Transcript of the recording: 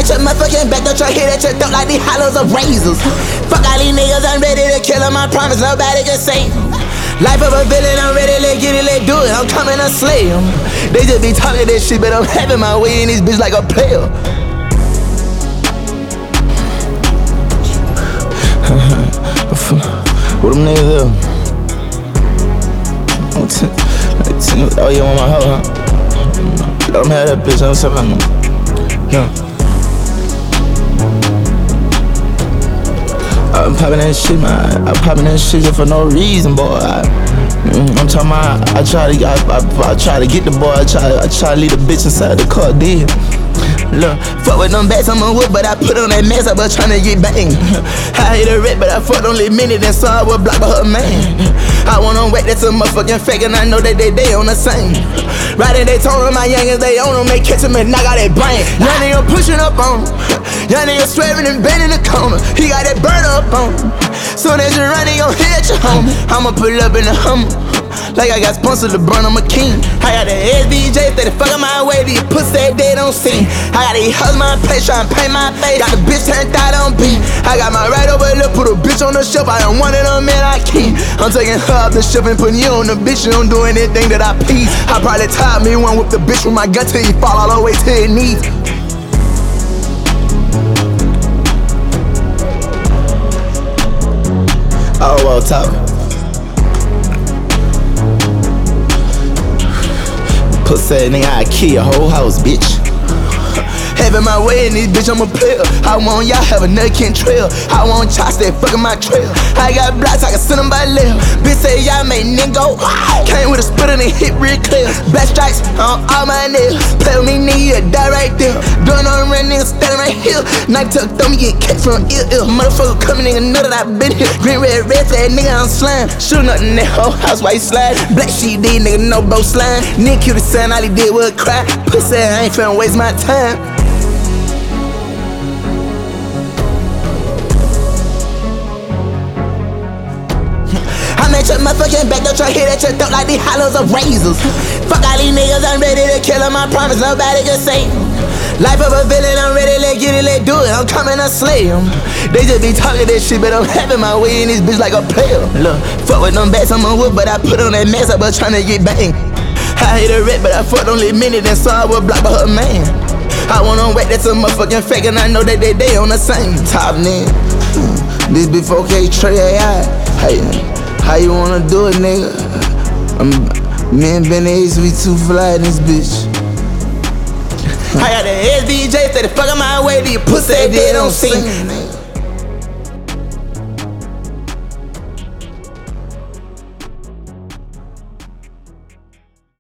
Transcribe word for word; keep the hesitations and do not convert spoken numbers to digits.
at your motherfucking back, don't try hit at your throat like these hollows of razors. Fuck all these niggas, I'm ready to kill them, I promise nobody can save them. Life of a villain, I'm ready, let's get it, let's do it, I'm coming to slay them. They just be talking that shit, but I'm having my way in this bitch like a player. What them niggas do? Oh, you want my hoe, huh? Let them have that bitch, I'm something. Yeah. I'm popping that shit, man. I'm popping that shit for no reason, boy. I, I'm talking about, I try to, I, I, I try to get the boy. I try, I try to leave the bitch inside the car dead. Look, fuck with them bats on my wood, but I put on that mask, I was tryna get banged. I hate a rat, but I fucked only minute and saw I was blocked by her man. I want them wet, that's a motherfucking fake, and I know that they, they on the same. Right in Daytona, my youngins, they own them, they catch them and knock out that brain. Young nigga pushing up on him, young nigga swerving and bending the corner. He got that burner up on him, soon as you run, he gon' hit your home. I'ma pull up in the Hummer, like I got sponsored to burn, I'm a king. I got the S B J, they the fuck my way, these pussy they don't see. I got these hugs my place, tryna paint my face. Got the bitch turned out on beat. I got my right over there, put a bitch on the shelf. I don't want it on man, I keep. I'm taking her off the shelf and putting you on the bitch. You don't do anything that I please. I probably top me one with the bitch with my gun till he fall all the way to his knees. Oh, well, top. Pussy nigga, I kill your whole house, bitch. Having my way in this bitch, I'm a player. I want y'all have a nut-kin trail. I want y'all stay fucking my trail. I got blocks, I can send them by left. Bitch say y'all made nigga go wow. Came with a spitter and hit real clear. Black stripes on all my nails. Play with me, nigga, you die right there. Doing on the run, nigga, standing right here. Knife tucked on me, get kicked from ill, ill. Motherfucker coming, nigga, know that I been here. Green, red, red, fat nigga, I'm slime. Shooting up in that whole house while he slide. Black sheet, D, nigga, no bow slime. Nigga, cute as son, all he did was cry. Pussy, I ain't finna waste my time. At your motherfucking back, don't try hit at your throat like these hollows of razors. Fuck all these niggas, I'm ready to kill them, I promise nobody can save them. Life of a villain, I'm ready, let's get it, let's do it, I'm coming to slay them. They just be talking that shit, but I'm having my way in this bitch like a player. Look, fuck with them bats on my wood, but I put on that mask, I was tryna get banged. I hate a rat, but I fucked only minute and saw I was blocked by her man. I want them wet, that's a motherfucking fake, and I know that they, they on the same. Top nigga, this be four K Trey A I. Hey, how you wanna do it, nigga? I'm, me and Ben Ace, we too fly in this bitch. I got the S B J, say the fuck my way, these pussy they don't sing.